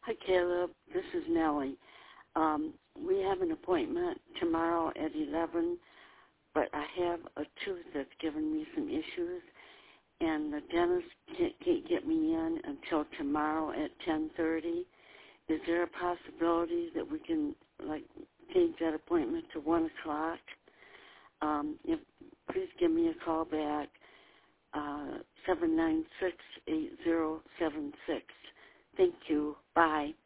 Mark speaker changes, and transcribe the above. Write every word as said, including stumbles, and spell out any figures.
Speaker 1: Hi, Caleb. This is Nellie. Um, we have an appointment tomorrow at eleven, but I have a tooth that's given me some issues, and the dentist can't, can't get me in until tomorrow at ten thirty. Is there a possibility that we can, like, change that appointment to one o'clock? Um, if, please give me a call back, uh, seven nine six, eight zero seven six. Thank you. Bye.